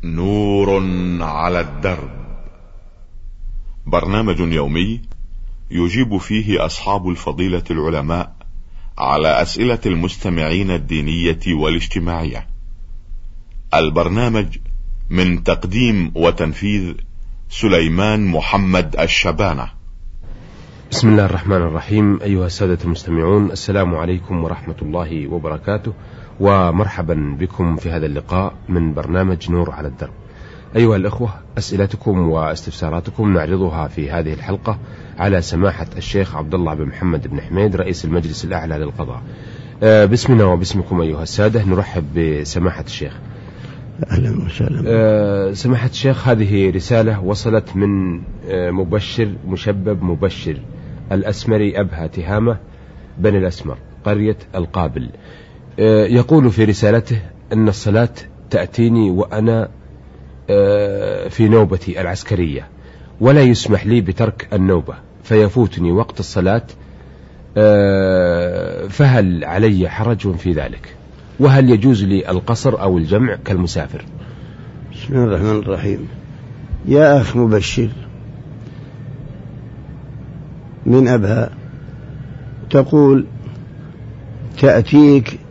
نور على الدرب، برنامج يومي يجيب فيه أصحاب الفضيلة العلماء على أسئلة المستمعين الدينية والاجتماعية. البرنامج من تقديم وتنفيذ سليمان محمد الشبانة. بسم الله الرحمن الرحيم. أيها السادة المستمعون، السلام عليكم ورحمة الله وبركاته، ومرحبا بكم في هذا اللقاء من برنامج نور على الدرب. أيها الأخوة، أسئلتكم واستفساراتكم نعرضها في هذه الحلقة على سماحة الشيخ عبد الله بن محمد بن حميد رئيس المجلس الأعلى للقضاء. باسمنا وباسمكم أيها السادة نرحب بسماحة الشيخ. أهلا وسهلا. سماحة الشيخ، هذه رسالة وصلت من مشبب مبشر الأسمري أبها تهامة بني الأسمر قرية القابل. يقول في رسالته أن الصلاة تأتيني وأنا في نوبتي العسكرية، ولا يسمح لي بترك النوبة فيفوتني وقت الصلاة، فهل علي حرج في ذلك؟ وهل يجوز لي القصر أو الجمع كالمسافر؟ بسم الله الرحمن الرحيم. يا أخ مبشر من أبها، تقول يأتيك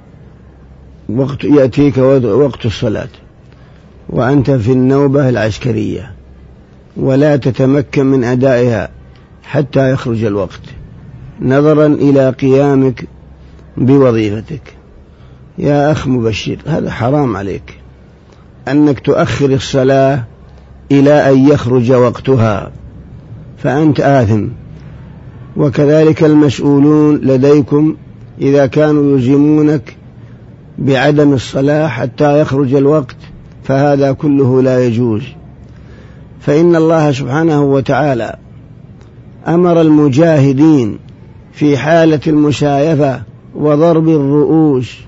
وقت الصلاة وأنت في النوبة العسكرية ولا تتمكن من أدائها حتى يخرج الوقت نظرا إلى قيامك بوظيفتك. يا أخ مبشر، هذا حرام عليك أنك تؤخر الصلاة إلى أن يخرج وقتها، فأنت آثم، وكذلك المسؤولون لديكم إذا كانوا يلزمونك بعدم الصلاة حتى يخرج الوقت، فهذا كله لا يجوز. فإن الله سبحانه وتعالى أمر المجاهدين في حالة المشايفة وضرب الرؤوس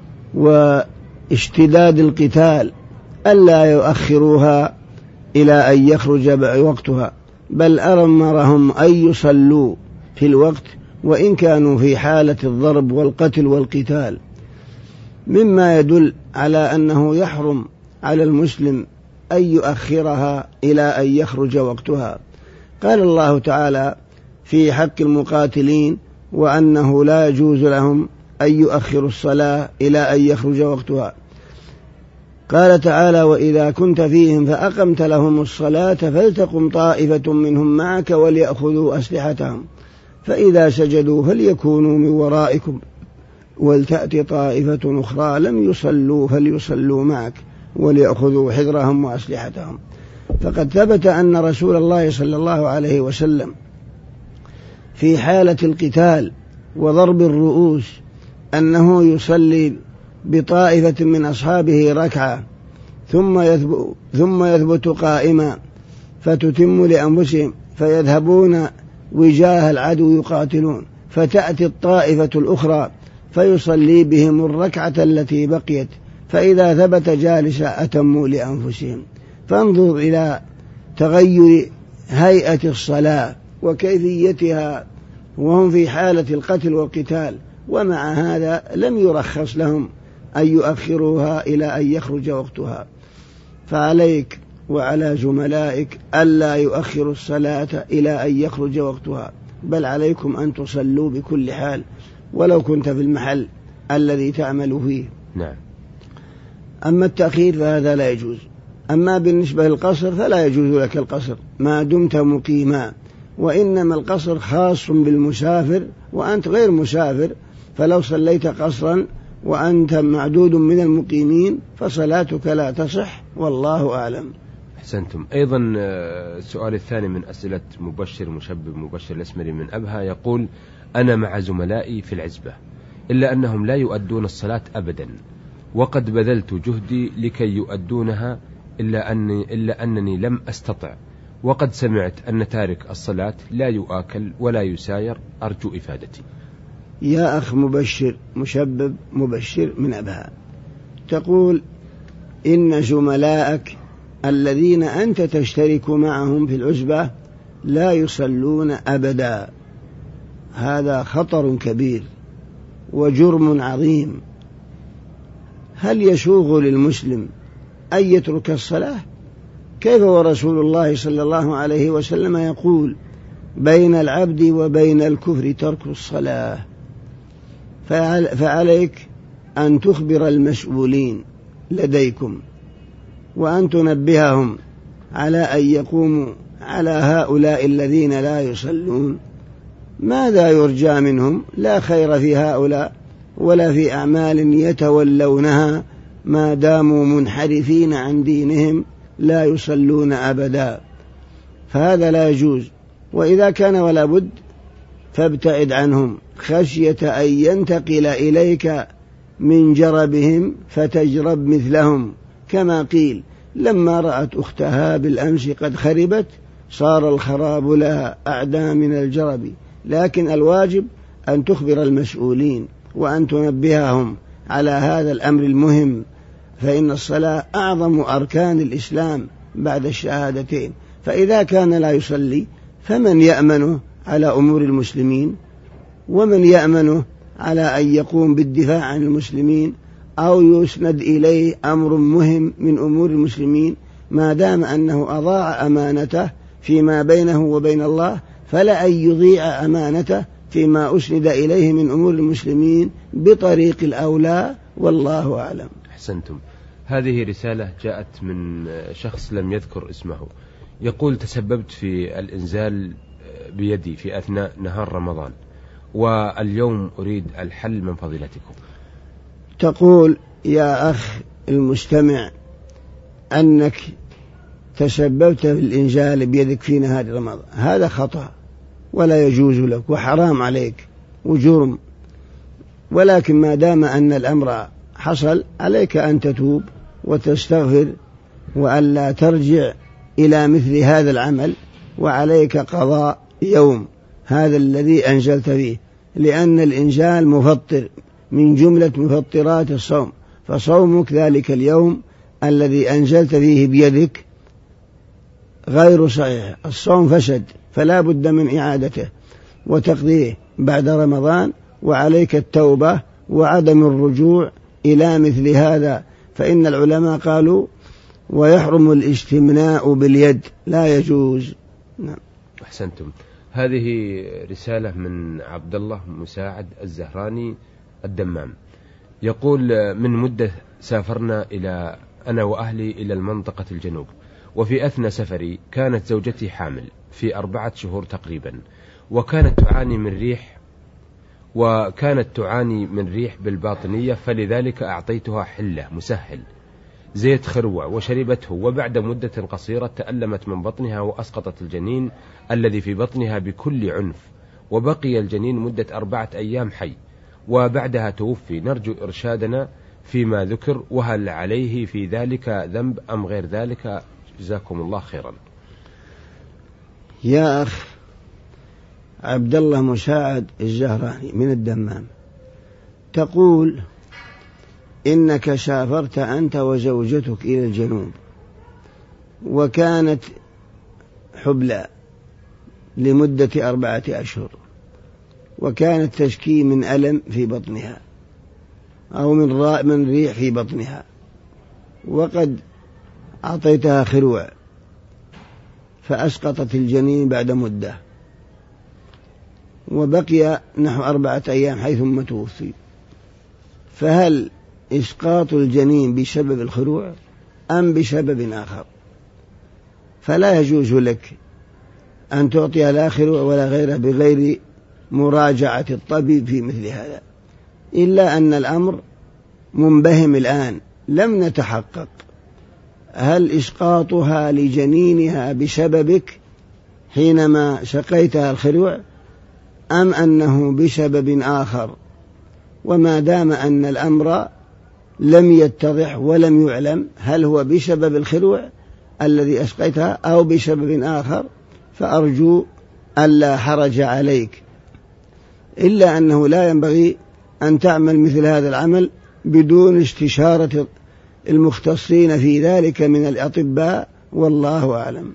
واشتداد القتال ألا يؤخروها إلى أن يخرج وقتها، بل أمرهم أن يصلوا في الوقت وإن كانوا في حالة الضرب والقتل والقتال، مما يدل على أنه يحرم على المسلم أن يؤخرها إلى أن يخرج وقتها. قال الله تعالى في حق المقاتلين وأنه لا يجوز لهم أن يؤخروا الصلاة إلى أن يخرج وقتها. قال تعالى: وإذا كنت فيهم فأقمت لهم الصلاة فلتقم طائفة منهم معك وليأخذوا أسلحتهم فإذا سجدوا فليكونوا من ورائكم ولتأتي طائفة أخرى لم يصلوا فليصلوا معك وليأخذوا حذرهم وأسلحتهم. فقد ثبت أن رسول الله صلى الله عليه وسلم في حالة القتال وضرب الرؤوس أنه يصلي بطائفة من أصحابه ركعة ثم يثبت قائما فتتم لأنفسهم فيذهبون وجاه العدو يقاتلون، فتأتي الطائفة الأخرى فيصلي بهم الركعة التي بقيت، فإذا ثبت جالسا أتموا لأنفسهم. فانظر إلى تغير هيئة الصلاة وكيفيتها وهم في حالة القتل والقتال، ومع هذا لم يرخص لهم أن يؤخروها إلى أن يخرج وقتها. فعليك وعلى زملائك ألا يؤخروا الصلاة إلى أن يخرج وقتها، بل عليكم أن تصلوا بكل حال ولو كنت في المحل الذي تعمل فيه. نعم. أما التأخير فهذا لا يجوز. أما بالنسبة للقصر فلا يجوز لك القصر ما دمت مقيما، وإنما القصر خاص بالمسافر وأنت غير مسافر، فلو صليت قصرا وأنت معدود من المقيمين فصلاتك لا تصح، والله أعلم. أحسنتم. أيضا السؤال الثاني من أسئلة مشبب مبشر الأسمري من أبها، يقول: أنا مع زملائي في العزبة إلا أنهم لا يؤدون الصلاة أبدا، وقد بذلت جهدي لكي يؤدونها إلا أنني لم أستطع، وقد سمعت أن تارك الصلاة لا يؤكل ولا يساير، أرجو إفادتي. يا أخ مشبب مبشر من أبها، تقول إن زملائك الذين أنت تشترك معهم في العزبة لا يصلون أبدا، هذا خطر كبير وجرم عظيم. هل يسوغ للمسلم أن يترك الصلاة؟ كيف ورسول الله صلى الله عليه وسلم يقول بين العبد وبين الكفر ترك الصلاة؟ فعليك أن تخبر المسؤولين لديكم وأن تنبههم على أن يقوموا على هؤلاء الذين لا يصلون. ماذا يرجى منهم؟ لا خير في هؤلاء ولا في أعمال يتولونها ما داموا منحرفين عن دينهم لا يصلون أبدا، فهذا لا يجوز. وإذا كان ولا بد فابتعد عنهم خشية أن ينتقل إليك من جربهم فتجرب مثلهم، كما قيل لما رأت أختها بالأمس قد خربت صار الخراب لها أعدى من الجرب. لكن الواجب أن تخبر المسؤولين وأن تنبههم على هذا الأمر المهم، فإن الصلاة أعظم أركان الإسلام بعد الشهادتين. فإذا كان لا يصلي فمن يأمنه على أمور المسلمين؟ ومن يأمنه على أن يقوم بالدفاع عن المسلمين أو يسند إليه أمر مهم من أمور المسلمين؟ ما دام أنه أضاع أمانته فيما بينه وبين الله فلا أن يضيع أمانته فيما أسند إليه من أمور المسلمين بطريق الأولى، والله أعلم. أحسنتم. هذه رسالة جاءت من شخص لم يذكر اسمه، يقول تسببت في الإنزال بيدي في أثناء نهار رمضان واليوم أريد الحل من فضيلتكم. تقول يا أخ المستمع أنك تسببت في الإنزال بيدك في نهار رمضان، هذا خطأ ولا يجوز لك وحرام عليك وجرم، ولكن ما دام أن الأمر حصل عليك أن تتوب وتستغفر وألا ترجع إلى مثل هذا العمل، وعليك قضاء يوم هذا الذي أنزلت فيه، لأن الإنزال مفطر من جملة مفطرات الصوم، فصومك ذلك اليوم الذي أنزلت فيه بيدك غير صحيح، الصوم فسد، فلا بد من إعادته وتقضيه بعد رمضان، وعليك التوبة وعدم الرجوع إلى مثل هذا، فإن العلماء قالوا ويحرم الاستمناء باليد، لا يجوز. نعم. أحسنتم. هذه رسالة من عبد الله مساعد الزهراني الدمام، يقول من مدة سافرنا أنا وأهلي إلى المنطقة الجنوب، وفي أثناء سفري كانت زوجتي حامل في 4 شهور تقريبا، وكانت تعاني من ريح بالباطنية، فلذلك أعطيتها حلة مسهل زيت خروع وشربته، وبعد مدة قصيرة تألمت من بطنها وأسقطت الجنين الذي في بطنها بكل عنف، وبقي الجنين مدة 4 أيام حي، وبعدها توفي. نرجو إرشادنا فيما ذكر، وهل عليه في ذلك ذنب أم غير ذلك؟ جزاكم الله خيرا. يا أخ عبد الله مساعد الزهراني من الدمام، تقول إنك سافرت أنت وزوجتك إلى الجنوب، وكانت حبلى لمدة 4 أشهر، وكانت تشكي من ألم في بطنها أو من ريح في بطنها، وقد أعطيتها خروع فأسقطت الجنين بعد مدة، وبقي نحو 4 أيام حيثما توفي، فهل إسقاط الجنين بسبب الخروع أم بسبب آخر؟ فلا يجوز لك أن تعطيها لا خروع ولا غيره بغير مراجعة الطبيب في مثل هذا، إلا أن الأمر منبهم الآن، لم نتحقق هل إسقاطها لجنينها بسببك حينما سقيتها الخروع أم أنه بسبب آخر. وما دام أن الأمر لم يتضح ولم يعلم هل هو بسبب الخروع الذي أسقيتها أو بسبب آخر، فأرجو ألا حرج عليك، إلا أنه لا ينبغي أن تعمل مثل هذا العمل بدون استشارة المختصين في ذلك من الأطباء، والله أعلم.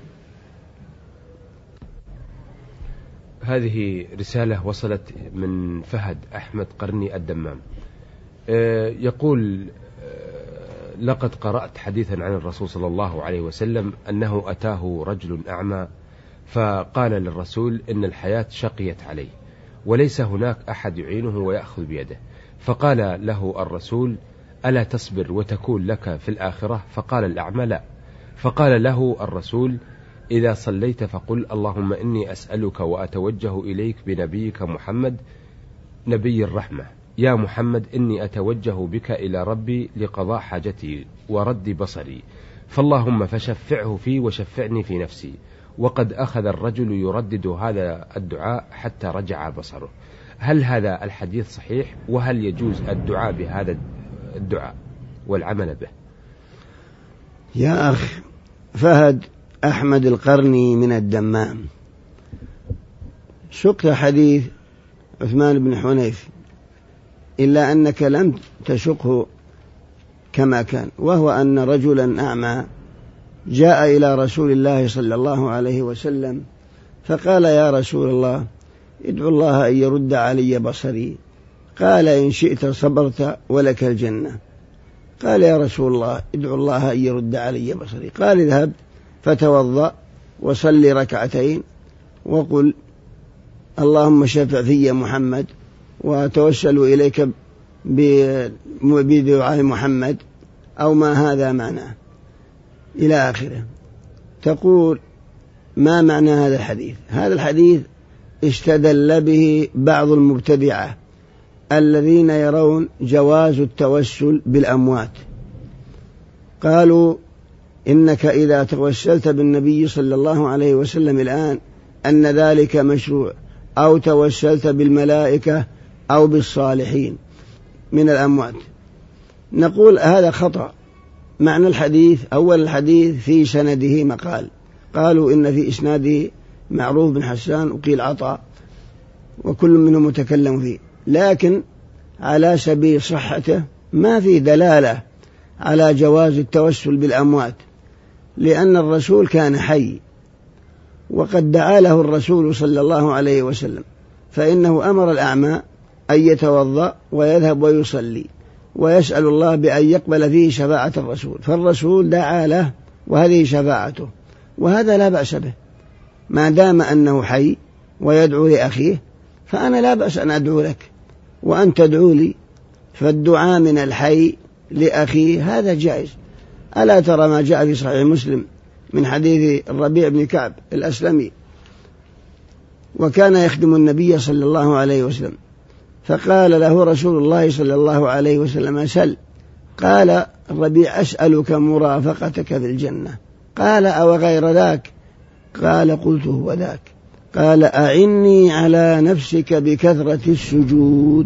هذه رسالة وصلت من فهد أحمد قرني الدمام، يقول لقد قرأت حديثا عن الرسول صلى الله عليه وسلم أنه أتاه رجل أعمى فقال للرسول إن الحياة شقيت عليه وليس هناك أحد يعينه ويأخذ بيده، فقال له الرسول ألا تصبر وتكون لك في الآخرة؟ فقال الأعمى لا. فقال له الرسول إذا صليت فقل اللهم إني أسألك وأتوجه إليك بنبيك محمد نبي الرحمة، يا محمد إني أتوجه بك إلى ربي لقضاء حاجتي ورد بصري، فاللهم فشفعه في وشفعني في نفسي. وقد أخذ الرجل يردد هذا الدعاء حتى رجع بصره. هل هذا الحديث صحيح؟ وهل يجوز الدعاء بهذا الدعاء والعمل به؟ يا أخ فهد أحمد القرني من الدمام، سقت حديث عثمان بن حنيف إلا أنك لم تشقه كما كان، وهو أن رجلا أعمى جاء إلى رسول الله صلى الله عليه وسلم فقال يا رسول الله ادعو الله أن يرد علي بصري. قال إن شئت صبرت ولك الجنة. قال يا رسول الله ادعو الله أن يرد علي بصري. قال اذهب فتوضأ وصل ركعتين وقل اللهم شفع في محمد وأتوسل إليك بدعاء محمد أو ما هذا معناه إلى آخره. تقول ما معنى هذا الحديث؟ هذا الحديث استدل به بعض المبتدعة الذين يرون جواز التوسل بالأموات. قالوا إنك إذا توسلت بالنبي صلى الله عليه وسلم الآن أن ذلك مشروع، أو توسلت بالملائكة أو بالصالحين من الأموات. نقول هذا خطأ. معنى الحديث أول الحديث في سنده مقال، قالوا إن في إسناده معروف بن حسان وقيل عطاء وكل منهم متكلم فيه، لكن على سبيل صحته ما في دلالة على جواز التوسل بالأموات، لأن الرسول كان حي وقد دعا له الرسول صلى الله عليه وسلم، فإنه أمر الأعمى أن يتوضأ ويذهب ويصلي ويسأل الله بأن يقبل فيه شفاعة الرسول، فالرسول دعا له وهذه شفاعته، وهذا لا بأس به ما دام أنه حي ويدعو لأخيه، فأنا لا بأس أن أدعو لك وأن تدعو لي، فالدعاء من الحي لأخيه هذا جائز. ألا ترى ما جاء في صحيح مسلم من حديث الربيع بن كعب الأسلمي وكان يخدم النبي صلى الله عليه وسلم، فقال له رسول الله صلى الله عليه وسلم سل. قال الربيع أسألك مرافقتك في الجنة. قال أو غير ذاك؟ قال قلت هو ذاك. قال أعني على نفسك بكثرة السجود.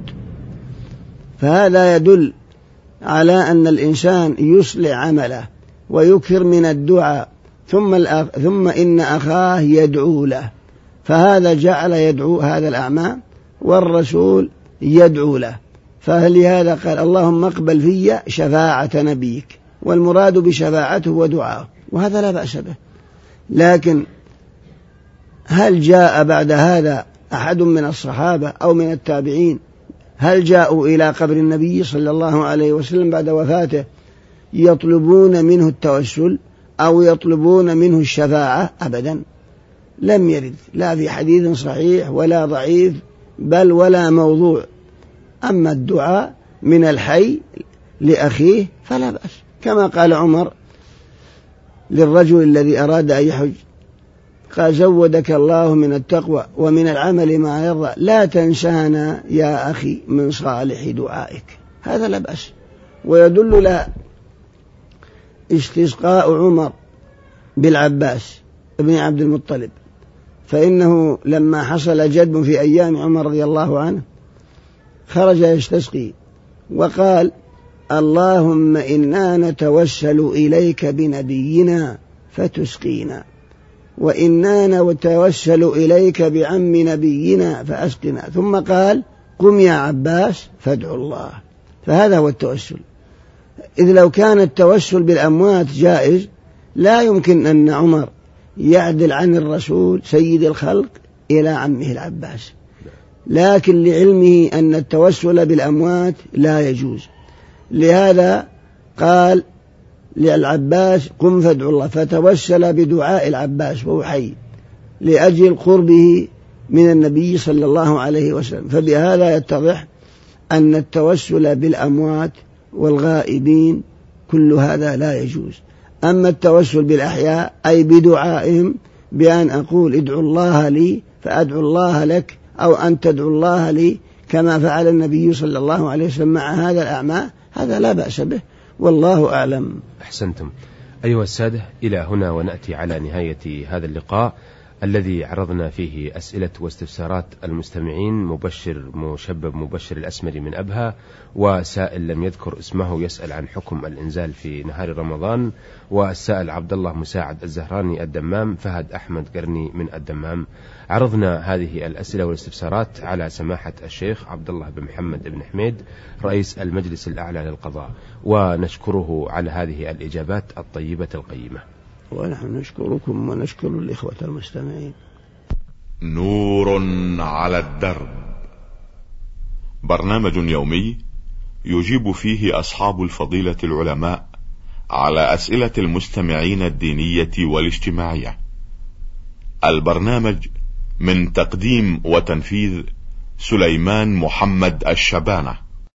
فهذا يدل على أن الإنسان يصلح عمله ويكثر من الدعاء، ثم إن أخاه يدعو له، فهذا جعل يدعو هذا الأعمى والرسول يدعو له، فلهذا قال اللهم اقبل في شفاعة نبيك، والمراد بشفاعته ودعاءه، وهذا لا بأس به. لكن هل جاء بعد هذا أحد من الصحابة أو من التابعين هل جاءوا إلى قبر النبي صلى الله عليه وسلم بعد وفاته يطلبون منه التوسل أو يطلبون منه الشفاعة؟ أبدا، لم يرد لا في حديث صحيح ولا ضعيف بل ولا موضوع. أما الدعاء من الحي لأخيه فلا بأس، كما قال عمر للرجل الذي أراد أن يحج، قال زودك الله من التقوى ومن العمل ما يرضى، لا تنسانا يا أخي من صالح دعائك. هذا لا بأس. ويدل له استسقاء عمر بالعباس ابن عبد المطلب، فإنه لما حصل جدب في أيام عمر رضي الله عنه خرج يستسقي وقال اللهم إنا نتوسل إليك بنبينا فتسقينا، وإنا نتوسل إليك بعم نبينا فأسقنا، ثم قال قم يا عباس فادعوا الله. فهذا هو التوسل. إذ لو كان التوسل بالأموات جائز لا يمكن أن عمر يعدل عن الرسول سيد الخلق إلى عمه العباس، لكن لعلمه أن التوسل بالأموات لا يجوز، لهذا قال للعباس قم فادعو الله، فتوسل بدعاء العباس وهو حي لأجل قربه من النبي صلى الله عليه وسلم. فبهذا يتضح أن التوسل بالأموات والغائبين كل هذا لا يجوز. أما التوسل بالأحياء أي بدعائهم، بأن أقول ادعو الله لي فأدعو الله لك، أو أن تدعو الله لي كما فعل النبي صلى الله عليه وسلم مع هذا الأعمى، هذا لا بأس به، والله أعلم. أحسنتم. أيها السادة، إلى هنا ونأتي على نهاية هذا اللقاء الذي عرضنا فيه أسئلة واستفسارات المستمعين. مشبب مبشر الأسمري من أبها، وسائل لم يذكر اسمه يسأل عن حكم الإنزال في نهار رمضان، والسائل عبد الله مساعد الزهراني الدمام، فهد أحمد قرني من الدمام. عرضنا هذه الأسئلة والاستفسارات على سماحة الشيخ عبد الله بن محمد بن حميد رئيس المجلس الأعلى للقضاء، ونشكره على هذه الإجابات الطيبة القيمة. ونحن نشكركم ونشكر الإخوة المستمعين. نور على الدرب، برنامج يومي يجيب فيه أصحاب الفضيلة العلماء على أسئلة المستمعين الدينية والاجتماعية. البرنامج من تقديم وتنفيذ سليمان محمد الشبانة.